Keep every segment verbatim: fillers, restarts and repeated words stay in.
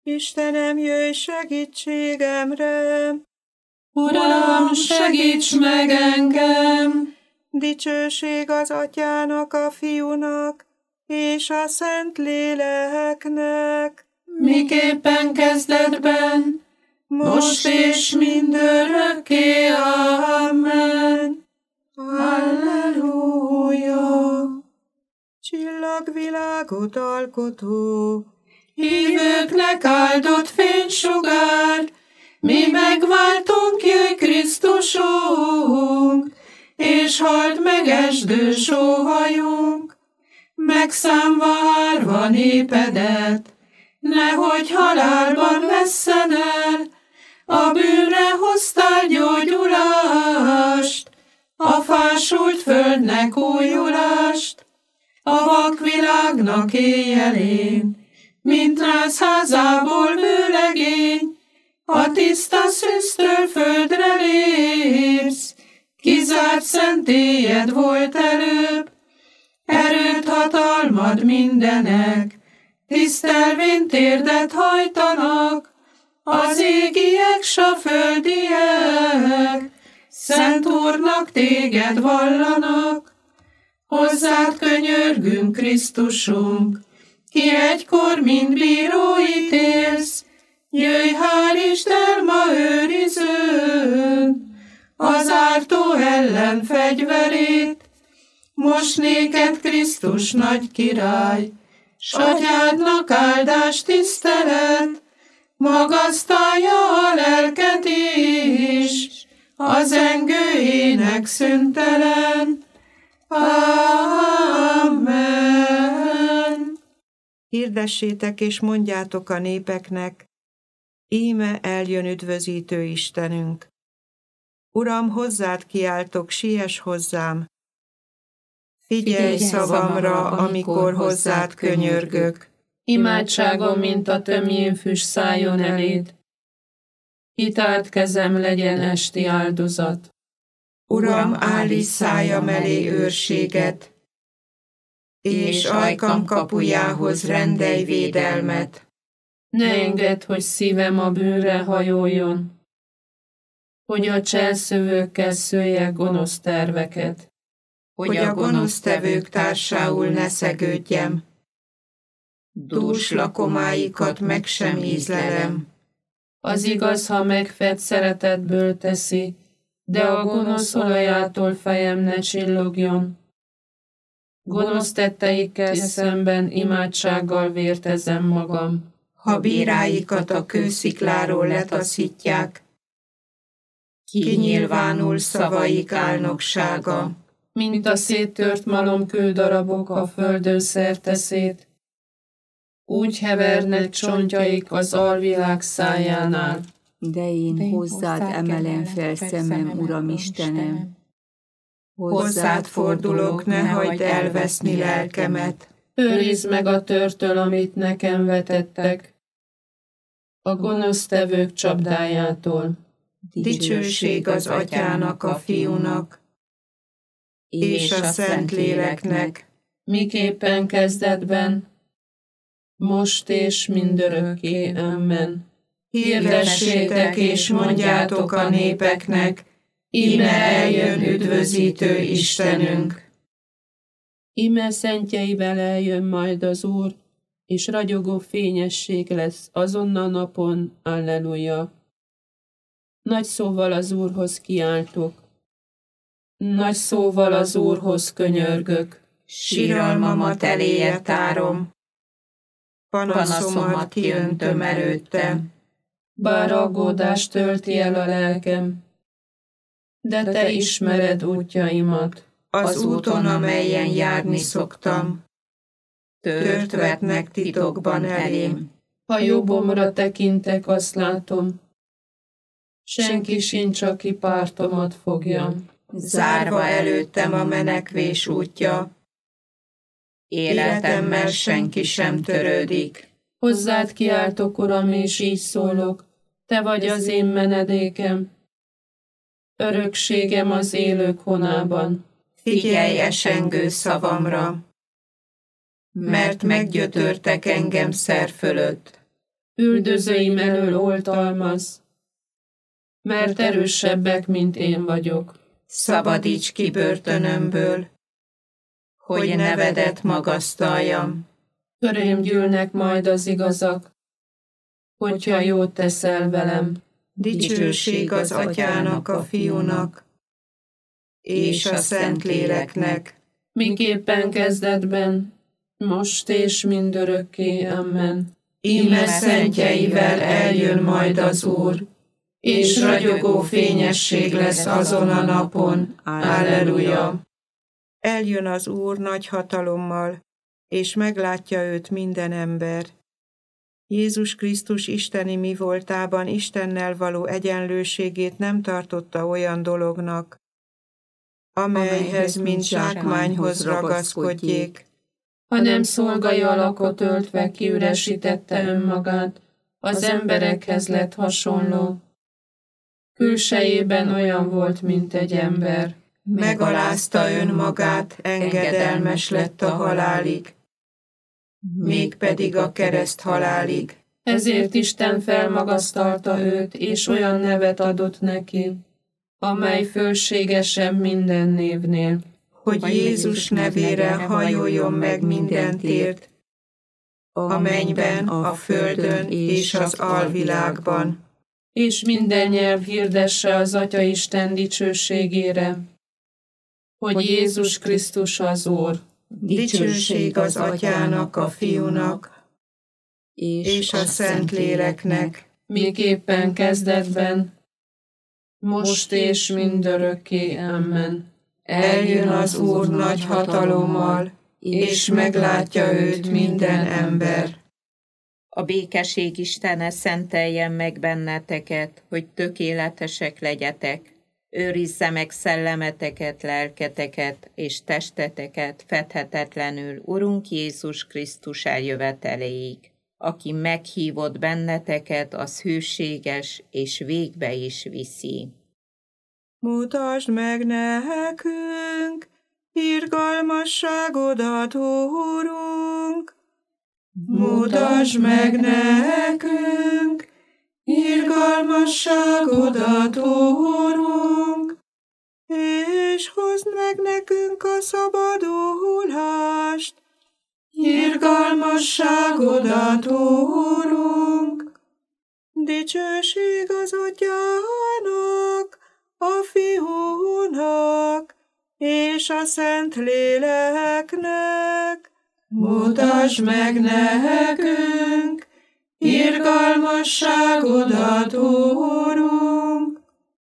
Istenem, jöjj segítségemre! Uram, segíts meg engem! Dicsőség az Atyának, a Fiúnak, és a Szent Léleknek, miképpen kezdetben, most és mindörökké. Amen. Halleluja! Csillagvilágot alkotó, hívőknek áldott fénysugár, mi megváltunk, jöjj Krisztusunk, és halld meg esdő sóhajunk, megszámva árva népedet, nehogy halálban vesszen el, a bűnre hoztál gyógyulást, a fásult földnek újulást, a vakvilágnak éjjelén, mint rázházából vőlegény, a tiszta szűztől földre lépsz, kizárt szentélyed volt előbb, erőt hatalmad mindenek, tisztelvén térdet hajtanak, az égiek s a földiek, Szent Úrnak téged vallanak. Hozzád könyörgünk, Krisztusunk, ki egykor mind bíró ítélsz, jöjj, hálítsd el ma őrizőn, az ártó ellen fegyverét, most néked Krisztus nagy király, s Atyádnak áldás tisztelet, magasztalja a lelket is, az zengő ének szüntelen. Amen. Hirdessétek és mondjátok a népeknek, íme eljön üdvözítő Istenünk. Uram, hozzád kiáltok, siess hozzám. Figyelj szavamra, amikor hozzád könyörgök. Imádságom, mint a tömjén füst szálljon eléd. Kitárt kezem legyen esti áldozat. Uram, állíts szájam elé őrséget, és ajkam kapujához rendelj védelmet. Ne engedd, hogy szívem a bűnre hajoljon, hogy a cselszövőkkel szőjek gonosz terveket, hogy a gonosztevők társául ne szegődjem. Dús lakomáikat meg sem ízlelem. Az igaz, ha megfed szeretetből teszi, de a gonosz olajától fejem ne csillogjon. Gonosz tetteikkel szemben imádsággal vértezem magam. Ha bíráikat a kőszikláról letaszítják, kinyilvánul szavaik álnoksága. Mint a széttört malomkődarabok a földön szerteszét, úgy hevernek csontjaik az alvilág szájánál. De én, De én hozzád emelem fel szemem, Uram Istenem. Hozzád fordulok, ne hagyd elveszni lelkemet. Őrizd meg a törtől, amit nekem vetettek, a gonosztevők csapdájától. Dicsőség az Atyának, a Fiúnak, és a Szentléleknek, miképpen kezdetben, most és mindörökké. Amen. Hirdessétek és mondjátok a népeknek, íme eljön üdvözítő Istenünk. Íme szentjeivel eljön majd az Úr, és ragyogó fényesség lesz azon a napon. Alleluja. Nagy szóval az Úrhoz kiáltok, nagy szóval az Úrhoz könyörgök. Síralmamat eléje tárom, panaszomat kiöntöm előtte. Bár aggódást tölti el a lelkem, de te ismered útjaimat. Az úton, amelyen járni szoktam, tört vetnek titokban elém. Ha jobbomra tekintek, azt látom, senki sincs, aki pártomat fogja. Zárva előttem a menekvés útja, életemmel senki sem törődik. Hozzád kiáltok, Uram, és így szólok, te vagy az én menedékem, örökségem az élők honában. Figyelj esengő szavamra, mert meggyötörtek engem szer fölött. üldözőim elől oltalmaz, mert erősebbek, mint én vagyok. Szabadíts ki börtönömből, hogy nevedet magasztaljam. Körém gyűlnek majd az igazak, hogyha jót teszel velem. Dicsőség az Atyának, a Fiúnak, és a Szentléleknek, miképpen kezdetben, most és mindörökké. Amen. íme szentjeivel eljön majd az Úr, és ragyogó fényesség lesz azon a napon. Alleluja! Eljön az Úr nagy hatalommal, és meglátja őt minden ember. Jézus Krisztus isteni mi voltában Istennel való egyenlőségét nem tartotta olyan dolognak, amelyhez mint zsákmányhoz ragaszkodjék, hanem szolgai alakot öltve kiüresítette önmagát, az emberekhez lett hasonló. Külsejében olyan volt, mint egy ember. Megalázta önmagát, engedelmes lett a halálig, mégpedig a kereszt halálig. Ezért Isten felmagasztalta őt, és olyan nevet adott neki, amely fölségesebb minden névnél, hogy Jézus nevére hajoljon meg minden tért, a mennyben, a földön és az alvilágban. És minden nyelv hirdesse az Atya Isten dicsőségére, hogy Jézus Krisztus az Úr. Dicsőség az Atyának, a Fiúnak, és a Szentléleknek, miképpen kezdetben, most és mindörökké. Amen. Eljön az Úr nagy hatalommal, és meglátja őt minden ember. A békesség Istene szenteljen meg benneteket, hogy tökéletesek legyetek. Őrizze meg szellemeteket, lelketeket és testeteket fedhetetlenül Urunk Jézus Krisztus eljöveteléig. Aki meghívott benneteket, az hűséges és végbe is viszi. Mutasd meg nekünk irgalmasságodat, Úrunk! Mutasd meg nekünk irgalmasságodat, Úrunk! És hozd meg nekünk a szabadulást, irgalmasságodat, Úrunk! Dicsőség az Atyának, a Fiúnak és a Szentléleknek. Mutasd meg nekünk irgalmasságodat, Úrunk!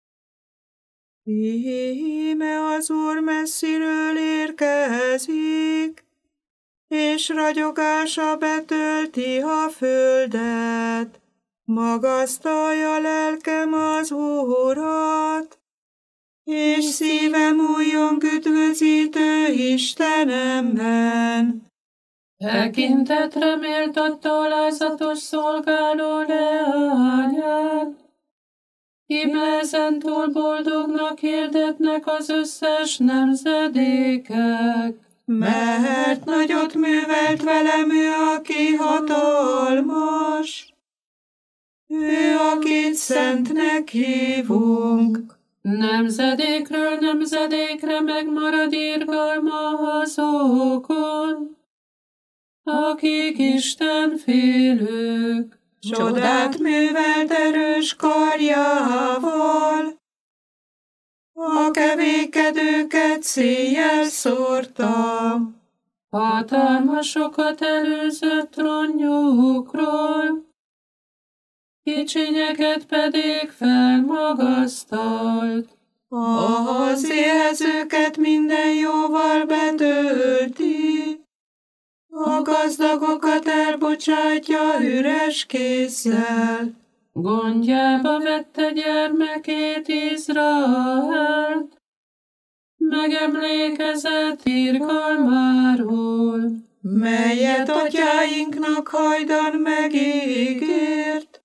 Íme az Úr messziről érkezik, és ragyogása betölti a földet. Magasztalja lelkem az Úrat, és szívem újjong üdvözítő Istenemben. Tekintetre méltatta alázatos szolgáló leányát, íme ezentúl boldognak hirdetnek az összes nemzedékek. Mert nagyot művelt velem ő, aki hatalmas, ő, akit szentnek hívunk. Nemzedékről nemzedékre megmarad irgalma azokon, akik Isten félők. Csodát művelt erős karjával, a kevékedőket széjjel szórta. Hatalmasokat előzött trónjukról, kicsinyeket pedig felmagasztalt. Az éhezőket minden jóval betölti, a gazdagokat elbocsátja üres kézzel. Gondjába vette gyermekét Izraelt, megemlékezett irgalmáról, melyet atyáinknak hajdan megígért,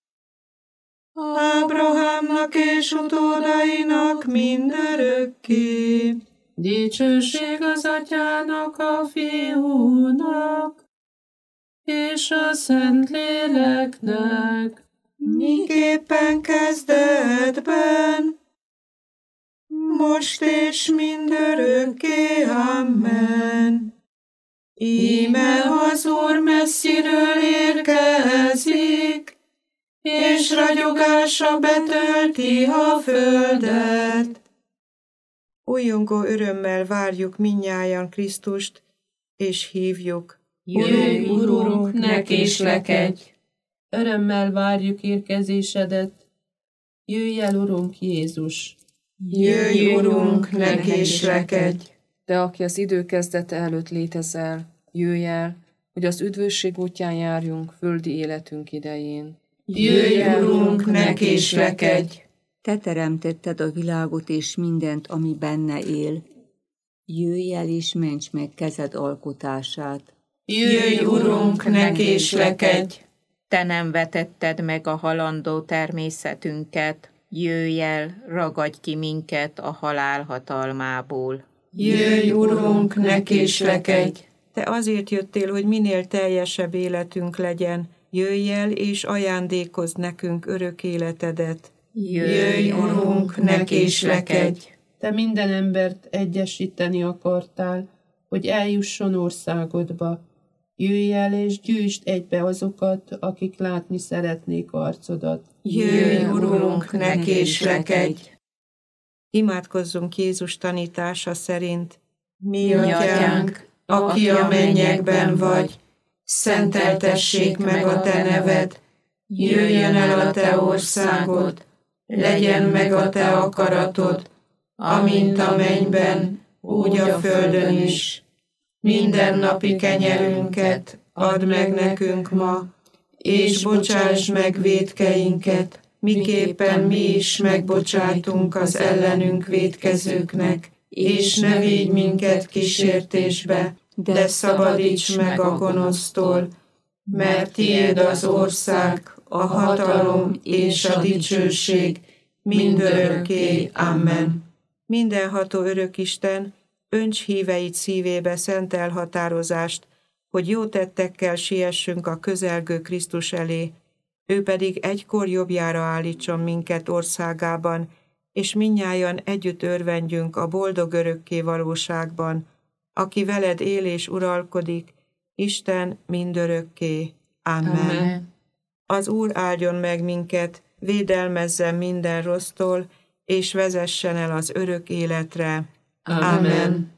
Ábrahámnak és utódainak mindörökké. Dicsőség az Atyának, a Fiúnak, és a Szentléleknek, miképpen kezdetben, most és mindörökké. Amen. Íme az Úr messziről érkezik, és ragyogása betölti a földet. Újjongó örömmel várjuk mindnyájan Krisztust, és hívjuk. jöjj, Urunk, ne késlekedj! Örömmel várjuk érkezésedet. Jöjj el, Urunk Jézus! Jöjj, Urunk, ne késlekedj! Te, aki az idő kezdete előtt létezel, jöjj el, hogy az üdvösség útján járjunk földi életünk idején. Jöjj, Urunk, ne késlekedj! Te teremtetted a világot és mindent, ami benne él. Jöjj el és ments meg kezed alkotását. Jöjj, Urunk, ne késlekedj! Te nem vetetted meg a halandó természetünket, jöjj el, ragadj ki minket a halál hatalmából. Jöjj, Urunk, ne késlekedj! Te azért jöttél, hogy minél teljesebb életünk legyen. Jöjj el, és ajándékozz nekünk örök életedet. Jöjj, Urunk, ne késlekedj! Te minden embert egyesíteni akartál, hogy eljusson országodba. Jöjj el, és gyűjtsd egybe azokat, akik látni szeretnék arcodat. Jöjj, Urunk, ne késlekedj! Imádkozzunk Jézus tanítása szerint. Mi, Atyánk, aki a mennyekben vagy, szenteltessék meg a te neved, jöjjön el a te országod, legyen meg a te akaratod, amint a mennyben, úgy a földön is. Mindennapi kenyerünket add meg nekünk ma, és bocsáss meg vétkeinket, miképpen mi is megbocsájtunk az ellenünk vétkezőknek, és ne védj minket kísértésbe, de szabadíts meg a gonosztól, mert tiéd az ország, a hatalom és a dicsőség mindörökké. Amen. Mindenható Örökisten, önts híveid szívébe szent elhatározást, hogy jó tettekkel siessünk a közelgő Krisztus elé, ő pedig egykor jobbjára állítson minket országában, és mindnyájan együtt örvendjünk a boldog örökké valóságban, aki veled él és uralkodik, Isten mindörökké. Amen. Amen. Az Úr áldjon meg minket, védelmezzen minden rossztól, és vezessen el az örök életre. Amen. Amen.